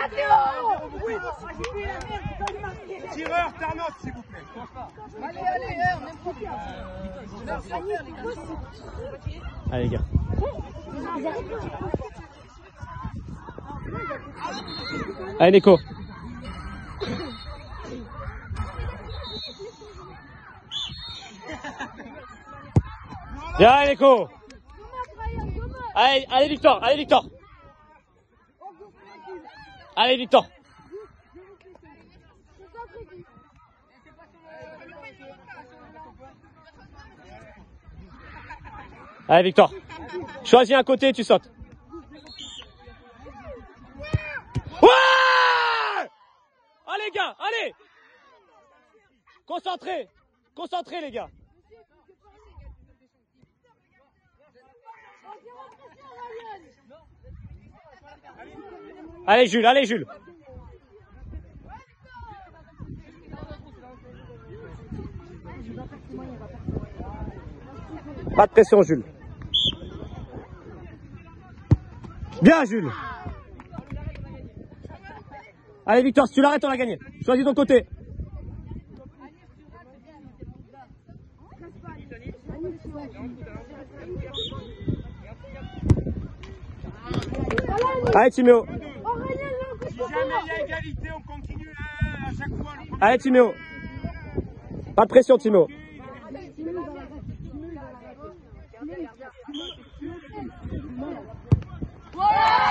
Tireur, Tarnot, s'il vous plaît. Allez, on aime trop bien. Allez les gars. Allez Nico. Bien Nico. Allez Victor, allez Victor. Allez Victor. Allez Victor. Choisis un côté et tu sautes. Ouais! Allez les gars, allez! Concentrez! Concentrez les gars! Allez Jules, allez Jules! Pas de pression Jules. Bien Jules. Allez Victor, si tu l'arrêtes on l'a gagné. Choisis ton côté. Allez Timéo. Si jamais il y a égalité, on continue à chaque fois. Allez Timéo. Pas de pression Timéo.